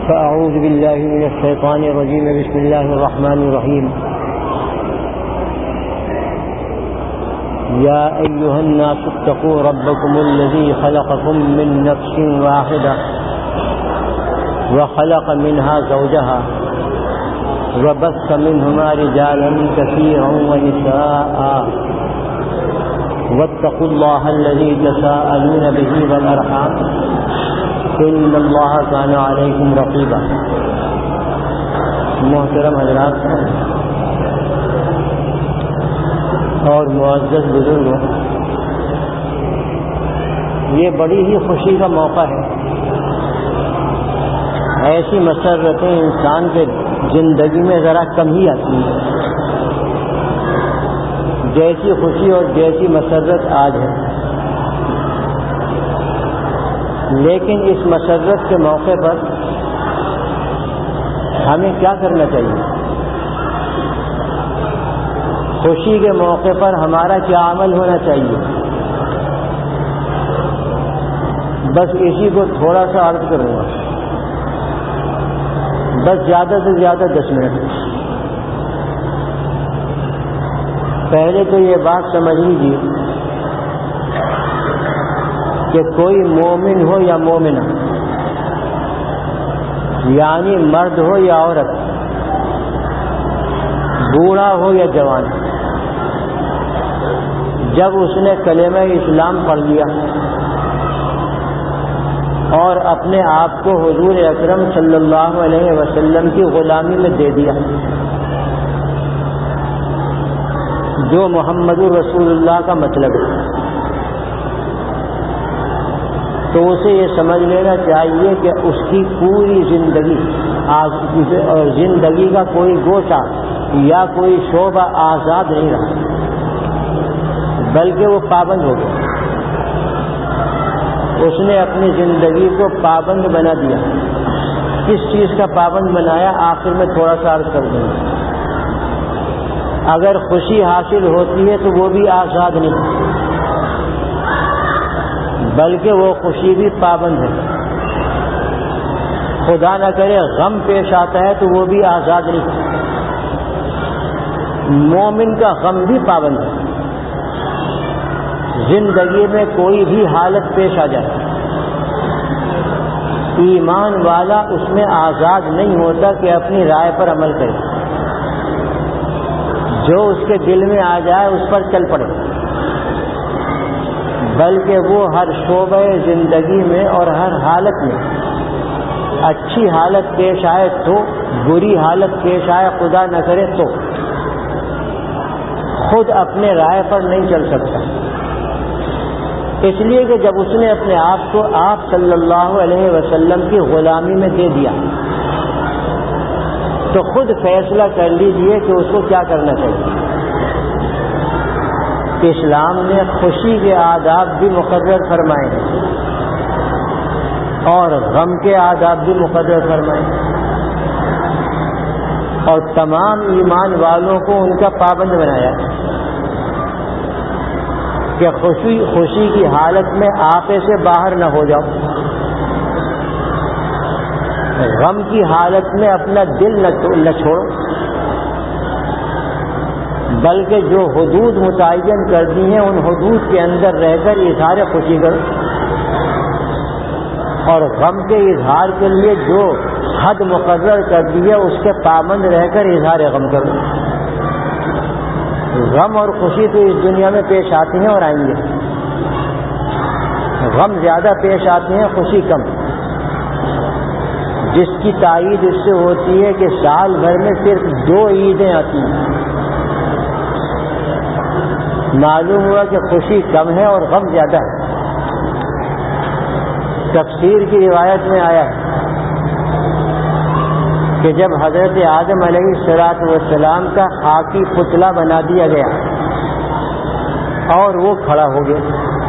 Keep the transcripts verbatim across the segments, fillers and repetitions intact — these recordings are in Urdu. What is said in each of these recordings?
فأعوذ بالله من الشيطان الرجيم بسم الله الرحمن الرحيم يا أيها الناس اتقوا ربكم الذي خلقكم من نفس واحدة وخلق منها زوجها وبث منهما رجالا كثيرا ونساء واتقوا الله الذي تساءلون به والأرحام إن الله كان عليكم رقيبا. محترم حضرات اور معزز بزرگوں، یہ بڑی ہی خوشی کا موقع ہے. ایسی مسرتیں انسان کے زندگی میں ذرا کم ہی آتی ہیں جیسی خوشی اور جیسی مسرت آج ہے. لیکن اس مسرت کے موقع پر ہمیں کیا کرنا چاہیے؟ خوشی کے موقع پر ہمارا کیا عمل ہونا چاہیے؟ بس اسی کو تھوڑا سا عرض کروں گا، بس زیادہ سے زیادہ دس منٹ. پہلے تو یہ بات سمجھ لیجیے کہ کوئی مومن ہو یا مومنہ، یعنی مرد ہو یا عورت، بوڑھا ہو یا جوان، جب اس نے کلمہ اسلام پڑھ لیا اور اپنے آپ کو حضور اکرم صلی اللہ علیہ وسلم کی غلامی میں دے دیا، جو محمد رسول اللہ کا مطلب ہے، تو اسے یہ سمجھ لینا چاہیے کہ اس کی پوری زندگی اور زندگی کا کوئی گوشہ یا کوئی شعبہ آزاد نہیں رہا، بلکہ وہ پابند ہو گیا. اس نے اپنی زندگی کو پابند بنا دیا. کس چیز کا پابند بنایا؟ آخر میں تھوڑا سا عرض کر دوں. اگر خوشی حاصل ہوتی ہے تو وہ بھی آزاد نہیں، بلکہ وہ خوشی بھی پابند ہے. خدا نہ کرے غم پیش آتا ہے تو وہ بھی آزاد نہیں. مومن کا غم بھی پابند ہے. زندگی میں کوئی بھی حالت پیش آ جائے، ایمان والا اس میں آزاد نہیں ہوتا کہ اپنی رائے پر عمل کرے. جو اس کے دل میں آ جائے اس پر چل پڑے، بلکہ وہ ہر شعبہ زندگی میں اور ہر حالت میں، اچھی حالت پیش آئے تو، بری حالت پیش آئے خدا نہ کرے تو، خود اپنے رائے پر نہیں چل سکتا. اس لیے کہ جب اس نے اپنے آپ کو آپ صلی اللہ علیہ وسلم کی غلامی میں دے دیا تو خود فیصلہ کر لیجئے کہ اس کو کیا کرنا چاہیے. اسلام نے خوشی کے آداب بھی مقرر فرمائے ہیں اور غم کے آداب بھی مقرر فرمائے ہیں، اور تمام ایمان والوں کو ان کا پابند بنایا کہ خوشی خوشی کی حالت میں آپے سے باہر نہ ہو جاؤ، غم کی حالت میں اپنا دل نہ چھوڑو، بلکہ جو حدود متعین کر دی ہیں ان حدود کے اندر رہ کر اظہار خوشی کرو، اور غم کے اظہار کے لیے جو حد مقرر کر دی ہے اس کے پابند رہ کر اظہار غم کرو. غم اور خوشی تو اس دنیا میں پیش آتی ہیں اور آئیں گے. غم زیادہ پیش آتے ہیں، خوشی کم، جس کی تائید اس سے ہوتی ہے کہ سال بھر میں صرف دو عیدیں آتی ہیں. معلوم ہوا کہ خوشی کم ہے اور غم زیادہ ہے. تفسیر کی روایت میں آیا ہے کہ جب حضرت آدم علیہ الصلوۃ والسلام کا خاکی پتلا بنا دیا گیا اور وہ کھڑا ہو گیا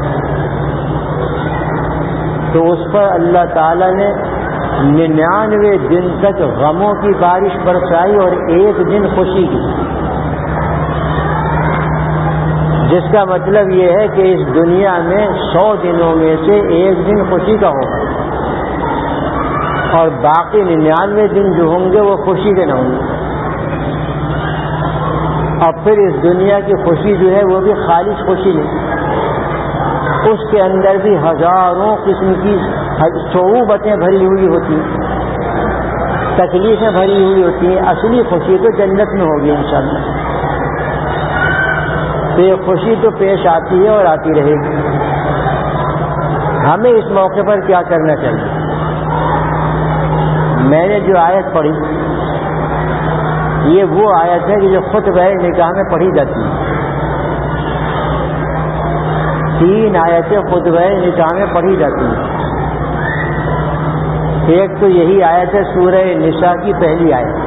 تو اس پر اللہ تعالی نے ننانوے دن تک غموں کی بارش برسائی اور ایک دن خوشی کی، جس کا مطلب یہ ہے کہ اس دنیا میں سو دنوں میں سے ایک دن خوشی کا ہوگا. اور باقی ننانوے دن جو ہوں گے وہ خوشی کے نہ ہوں گے. اور پھر اس دنیا کی خوشی جو ہے وہ بھی خالص خوشی نہیں, اس کے اندر بھی ہزاروں قسم کی صعوبتیں بھری ہوئی ہوتی ہیں, تکلیفیں بھری ہوئی ہوتی ہیں. اصلی خوشی تو جنت میں ہوگی انشاءاللہ. تو یہ خوشی تو پیش آتی ہے اور آتی رہے گی. ہمیں اس موقع پر کیا کرنا چاہیے؟ میں نے جو آیت پڑھی یہ وہ آیت ہے کہ جو خطبہ نکاح میں پڑھی جاتی ہے. تین آیتیں خطبہ نکاح میں پڑھی جاتی ہیں. ایک تو یہی آیت ہے سورہ نساء کی پہلی آیت.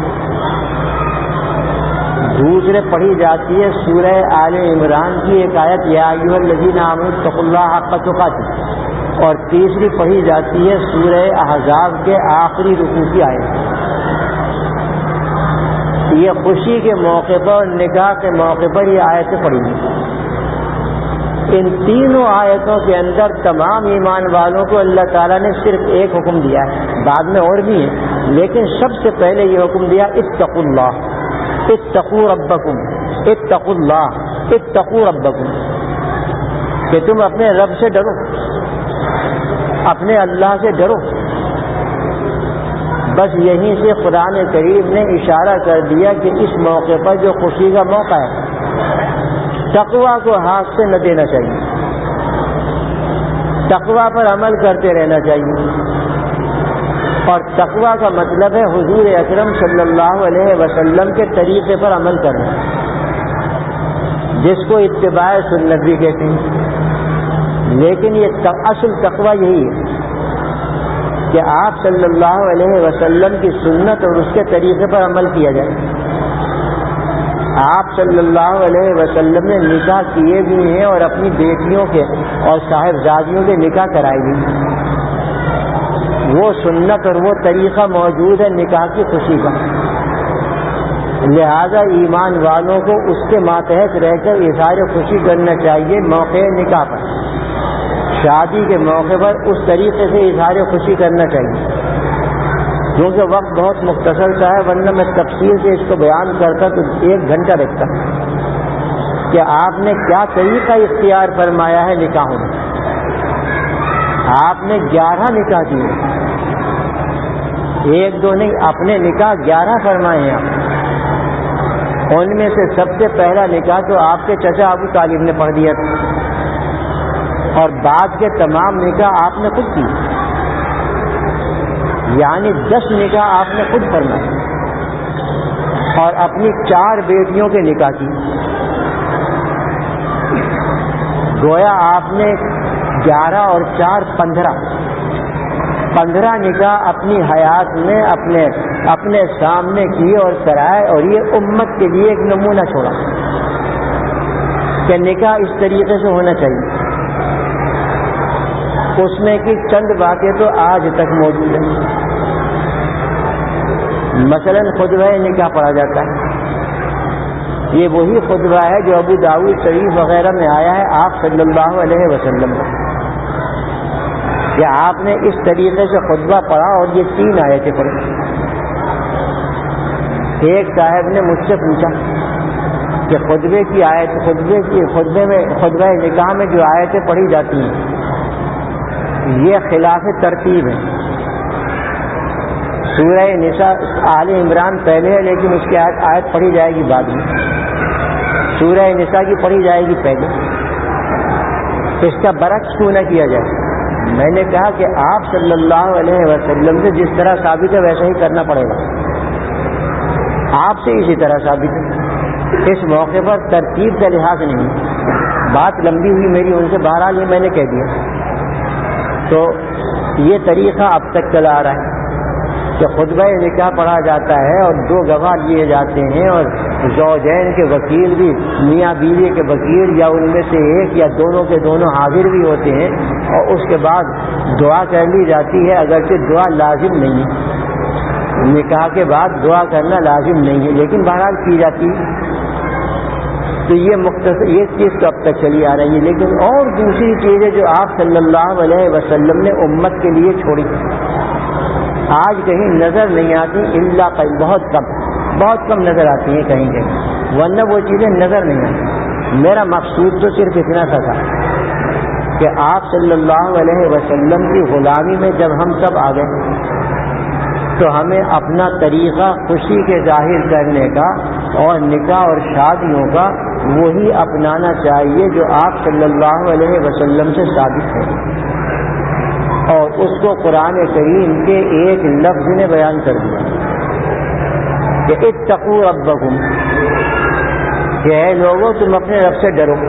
دوسرے پڑھی جاتی ہے سورہ آل عمران کی ایک آیت یا ایھا الذین آمنوا اتقوا اللہ حق تقاتہ, اور تیسری پڑھی جاتی ہے سورہ احزاب کے آخری رکوع کی آیت. یہ خوشی کے موقع پر, نکاح کے موقع پر یہ آیتیں پڑھی گئی. ان تینوں آیتوں کے اندر تمام ایمان والوں کو اللہ تعالیٰ نے صرف ایک حکم دیا ہے, بعد میں اور بھی ہیں لیکن سب سے پہلے یہ حکم دیا اتقوا اللہ, اتقوا ربکم, اتقوا اللہ, اتقوا ربکم, کہ تم اپنے رب سے ڈرو, اپنے اللہ سے ڈرو. بس یہیں سے قرآن کریم نے اشارہ کر دیا کہ اس موقع پر جو خوشی کا موقع ہے تقویٰ کو ہاتھ سے نہ دینا چاہیے, تقویٰ پر عمل کرتے رہنا چاہیے. اور تقویٰ کا مطلب ہے حضور اکرم صلی اللہ علیہ وسلم کے طریقے پر عمل کرنا, جس کو اتباع سنت بھی کہتے ہیں. لیکن یہ اصل تقویٰ یہی ہے کہ آپ صلی اللہ علیہ وسلم کی سنت اور اس کے طریقے پر عمل کیا جائے. آپ صلی اللہ علیہ وسلم نے نکاح کیے بھی ہیں اور اپنی بیٹیوں کے اور صاحبزادیوں کے نکاح کرائے بھی. وہ سنت اور وہ طریقہ موجود ہے نکاح کی خوشی کا. لہذا ایمان والوں کو اس کے ماتحت رہ کر اظہار خوشی کرنا چاہیے. موقع نکاح پر, شادی کے موقع پر اس طریقے سے اظہار خوشی کرنا چاہیے. کیونکہ وقت بہت مختصر سا ہے, ورنہ میں تفصیل سے اس کو بیان کرتا تو ایک گھنٹہ لگتا کہ آپ نے کیا طریقہ اختیار فرمایا ہے نکاحوں میں. آپ نے گیارہ نکاح کیے, ایک دو نہیں, اپنے نکاح گیارہ فرمائے ہیں آپ. ان میں سے سب سے پہلا نکاح تو آپ کے چچا ابو طالب نے پڑھ دیا تھا, اور بعد کے تمام نکاح آپ نے خود کی, یعنی دس نکاح آپ نے خود فرمائے. اور اپنی چار بیٹیوں کے نکاح کی. گویا آپ نے گیارہ اور چار پندرہ پندرہ نکاح اپنی حیات میں اپنے اپنے سامنے کیے اور کرائے, اور یہ امت کے لیے ایک نمونہ چھوڑا کہ نکاح اس طریقے سے ہونا چاہیے. اس میں کی چند باتیں تو آج تک موجود ہیں. مثلا خطبہ نکاح پڑھا جاتا ہے, یہ وہی خطبہ ہے جو ابو داؤد شریف وغیرہ میں آیا ہے آپ صلی اللہ علیہ وسلم کا, کہ آپ نے اس طریقے سے خطبہ پڑھا اور یہ تین آیتیں پڑھی. ایک صاحب نے مجھ سے پوچھا کہ خطبے کی آیت خطبے کی خطبے میں خطبہ نکاح میں جو آیتیں پڑھی جاتی ہیں یہ خلاف ترتیب ہے. سورہ نساء آل عمران پہلے ہے لیکن اس کی آیت آیت پڑھی جائے گی بعد میں, سورہ نساء کی پڑھی جائے گی پہلے. اس کا برعکس کیوں نہ کیا جائے؟ میں نے کہا کہ آپ صلی اللہ علیہ وسلم سے جس طرح ثابت ہے ویسا ہی کرنا پڑے گا, آپ سے اسی طرح ثابت ہے. اس موقع پر ترتیب کا لحاظ نہیں. بات لمبی ہوئی میری ان سے, بہرحال یہ میں نے کہہ دیا. تو یہ طریقہ اب تک چلا آ رہا ہے کہ خطبہ نکاح پڑھا جاتا ہے اور دو گواہ لیے جاتے ہیں, اور زوجین کے وکیل بھی, میاں بیوی کے وکیل یا ان میں سے ایک یا دونوں کے دونوں حاضر بھی ہوتے ہیں, اور اس کے بعد دعا کر لی جاتی ہے. اگرچہ دعا لازم نہیں ہے, نکاح کے بعد دعا کرنا لازم نہیں ہے, لیکن بہرحال کی جاتی ہے. تو یہ مختصر یہ چیز تو اب تک چلی آ رہی ہے. لیکن اور دوسری چیزیں جو آپ صلی اللہ علیہ وسلم نے امت کے لیے چھوڑی, آج کہیں نظر نہیں آتی، الا قلیل، بہت کم بہت کم نظر آتی ہیں کہیں کہیں، ورنہ وہ چیزیں نظر نہیں آتی۔ میرا مقصود تو صرف اتنا سا تھا کہ آپ صلی اللہ علیہ وسلم کی غلامی میں جب ہم سب آ گئے تو ہمیں اپنا طریقہ خوشی کے ظاہر کرنے کا اور نکاح اور شادیوں کا وہی اپنانا چاہیے جو آپ صلی اللہ علیہ وسلم سے ثابت ہے، اور اس کو قرآن کریم کے ایک لفظ نے بیان کر دیا کہ اتقوا ربکم، کہ اے لوگوں تم اپنے رب سے ڈرو۔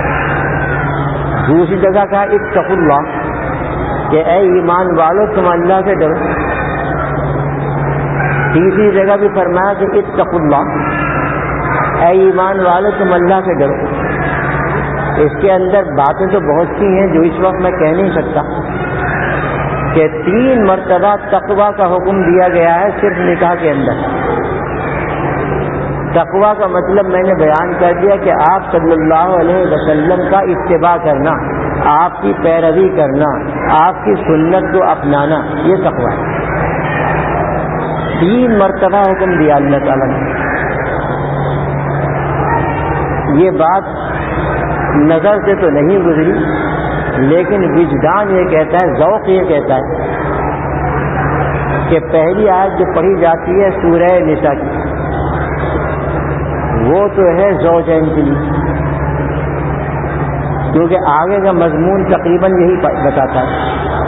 دوسری جگہ کہا اتقوا اللہ، کہ اے ایمان والو تم اللہ سے ڈرو۔ تیسری جگہ بھی فرمایا کہ اتقوا اللہ، اے ایمان والو تم اللہ سے ڈرو۔ اس کے اندر باتیں تو بہت سی ہیں جو اس وقت میں کہہ نہیں سکتا، کہ تین مرتبہ تقویٰ کا حکم دیا گیا ہے صرف نکاح کے اندر۔ تقویٰ کا مطلب میں نے بیان کر دیا کہ آپ صلی اللہ علیہ وسلم کا اتباع کرنا، آپ کی پیروی کرنا، آپ کی سنت کو اپنانا، یہ تقویٰ ہے۔ تین مرتبہ حکم دیا اللہ تعالیٰ نے۔ یہ بات نظر سے تو نہیں گزری، لیکن وجدان یہ کہتا ہے، ذوق یہ کہتا ہے کہ پہلی آیت جو پڑھی جاتی ہے سورہ نساء کی، وہ تو ہے زوجین کے لیے، کیونکہ آگے کا مضمون تقریباً یہی بتاتا ہے۔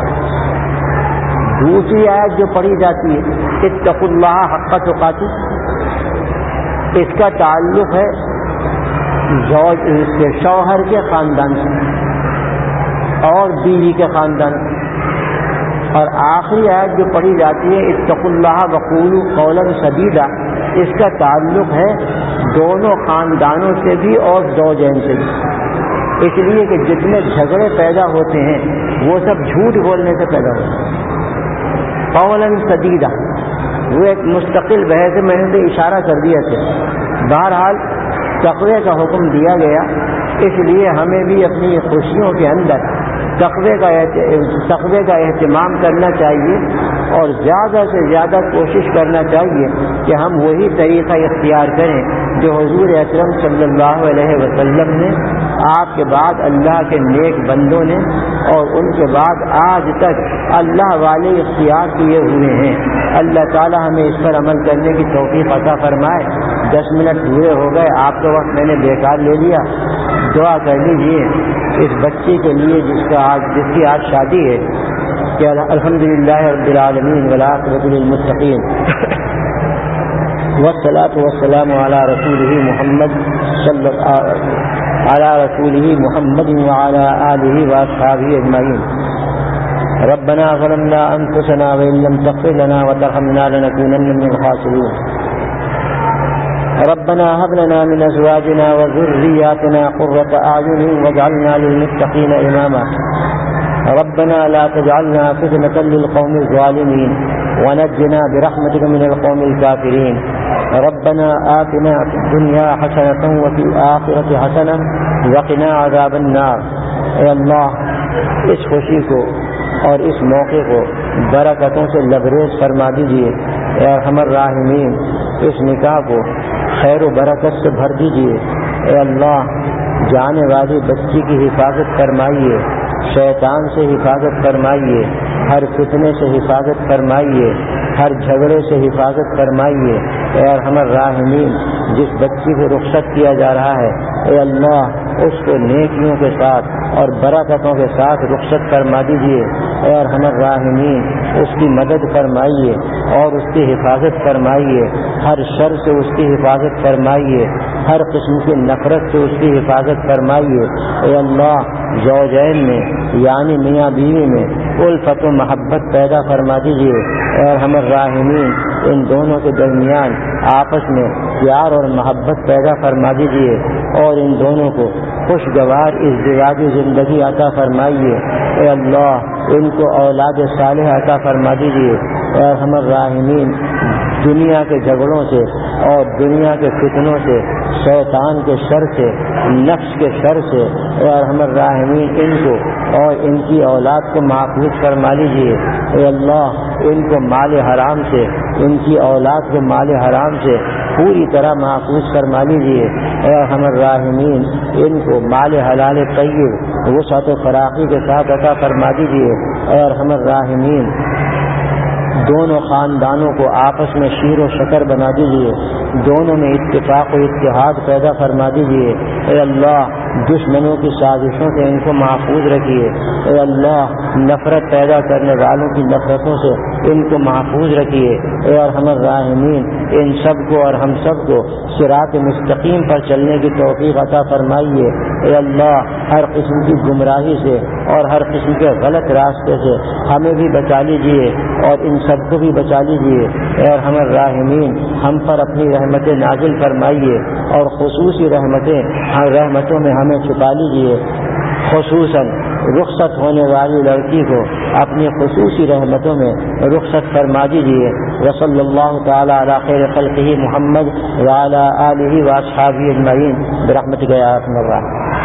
دوسری آیت جو پڑھی جاتی ہے اتقوا اللہ حق تقاتہ، اس کا تعلق ہے زوج کے شوہر کے خاندان سے اور بیوی کے خاندان سے۔ اور آخری آیت جو پڑھی جاتی ہے اتقوا اللہ وقولوا قولا سدیدا، اس کا تعلق ہے دونوں خاندانوں سے بھی اور زوجین سے بھی، اس لیے کہ جتنے جھگڑے پیدا ہوتے ہیں وہ سب جھوٹ بولنے سے پیدا ہوتے ہیں۔ قولا سدیدا وہ ایک مستقل بحث میں نے اشارہ کر دیا تھا۔ بہرحال تقوی کا حکم دیا گیا، اس لیے ہمیں بھی اپنی خوشیوں کے اندر تقوی کا تقوی کا اہتمام کرنا چاہیے، اور زیادہ سے زیادہ کوشش کرنا چاہیے کہ ہم وہی طریقہ اختیار کریں جو حضور اکرم صلی اللہ علیہ وسلم نے، آپ کے بعد اللہ کے نیک بندوں نے، اور ان کے بعد آج تک اللہ والے اختیار کیے ہوئے ہیں۔ اللہ تعالی ہمیں اس پر عمل کرنے کی توفیق عطا فرمائے۔ دس منٹ پورے ہو گئے، آپ کا وقت میں نے بیکار لے لیا۔ دعا کر لیجیے اس بچے کے لیے جس کا آج جس کی آج شادی ہے، کہ الحمدللہ رب العالمین والعاقبۃ للمتقین، والصلاۃ والسلام علی رسولہ محمد صلی علی رسولہ محمد وعلی آلہ واصحابہ اجمعین۔ ربنا ظلمنا انفسنا وان لم تغفر لنا وترحمنا لنكونن من الخاسرين۔ ربنا هب لنا من ازواجنا وذرياتنا قرة اعين واجعلنا للمتقين اماما۔ ربنا لا تجعلنا فتنة للقوم الظالمين ونجنا برحمتك من القوم الكافرين۔ ربنا آتنا في الدنيا حسنة وفي الآخرة حسنة وقنا عذاب النار۔ اے اللہ اس خوشی کو اور اس موقع کو برکتوں سے لبریز فرما دیجیے۔ اے ارحم الراحمین اس نکاح کو خیر و برکت سے بھر دیجیے۔ اے اللہ جانے والی بچی کی حفاظت فرمائیے، شیطان سے حفاظت فرمائیے، ہر فتنے سے حفاظت فرمائیے، ہر جھگڑے سے حفاظت فرمائیے۔ اے ارحم الراحمین جس بچی کو رخصت کیا جا رہا ہے، اے اللہ اس کو نیکیوں کے ساتھ اور برکتوں کے ساتھ رخصت فرما دیجیے۔ اے ارحم الراحمین اس کی مدد فرمائیے اور اس کی حفاظت فرمائیے، ہر شر سے اس کی حفاظت فرمائیے، ہر قسم کی نفرت سے اس کی حفاظت فرمائیے۔ اے اللہ زوجین میں یعنی میاں بیوی میں الفت و محبت پیدا فرما دیجیے۔ اے ارحم الراحمین ان دونوں کے درمیان آپس میں پیار اور محبت پیدا فرما دیجیے، اور ان دونوں کو خوشگوار ازدواجی زندگی عطا فرمائیے۔ اے اللہ ان کو اولاد صالح عطا فرما دیجیے۔ اے ارحم الراحمین دنیا کے جھگڑوں سے اور دنیا کے فتنوں سے شیطان کے شر سے، نفس کے شر سے، اے ارحم الراحمین ان کو اور ان کی اولاد کو محفوظ فرما لیجیے۔ اے اللہ ان کو مال حرام سے، ان کی اولاد کو مال حرام سے پوری طرح محفوظ فرما لیجیے۔ اے ارحم الراحمین ان کو مال حلال طیب وسعت و فراخی کے ساتھ عطا فرما دیجیے۔ اے ارحم الراحمین دونوں خاندانوں کو آپس میں شیر و شکر بنا دیجیے، دونوں میں اتفاق و اتحاد پیدا فرما دیجیے۔ اے اللہ دشمنوں کی سازشوں سے ان کو محفوظ رکھیے۔ اے اللہ نفرت پیدا کرنے والوں کی نفرتوں سے ان کو محفوظ رکھیے۔ اے ارحم الراحمین ان سب کو اور ہم سب کو صراط مستقیم پر چلنے کی توفیق عطا فرمائیے۔ اے اللہ ہر قسم کی گمراہی سے اور ہر قسم کے غلط راستے سے ہمیں بھی بچا لیجیے اور ان سب کو بھی بچا لیجیے۔ اے ارحم الراحمین ہم پر اپنی رحمتیں نازل فرمائیے اور خصوصی رحمتیں رحمتوں میں ہمیں چھپا لیجیے۔ خصوصاً رخصت ہونے والی لڑکی کو اپنی خصوصی رحمتوں میں رخصت فرما دیجیے۔ وصلی اللہ تعالی علی خیر خلقہ محمد وعلی آلہ واصحابہ اجمعین برحمتک یا ارحم الراحمین۔